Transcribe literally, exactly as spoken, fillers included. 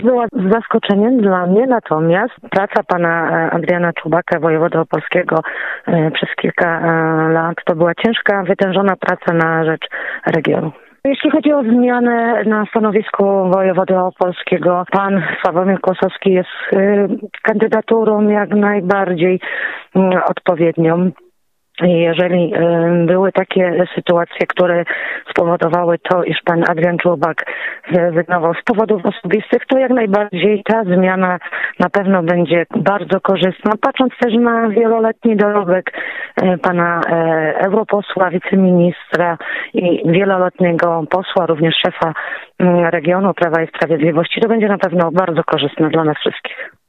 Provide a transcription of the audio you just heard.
Była zaskoczeniem dla mnie, natomiast praca pana Adriana Czubaka, wojewody opolskiego przez kilka lat to była ciężka, wytężona praca na rzecz regionu. Jeśli chodzi o zmianę na stanowisku wojewody opolskiego, pan Sławomir Kłosowski jest kandydaturą jak najbardziej odpowiednią. Jeżeli były takie sytuacje, które spowodowały to, iż pan Adrian Czubak zrezygnował z powodów osobistych, to jak najbardziej ta zmiana na pewno będzie bardzo korzystna. Patrząc też na wieloletni dorobek pana europosła, wiceministra i wieloletniego posła, również szefa regionu Prawa i Sprawiedliwości, to będzie na pewno bardzo korzystne dla nas wszystkich.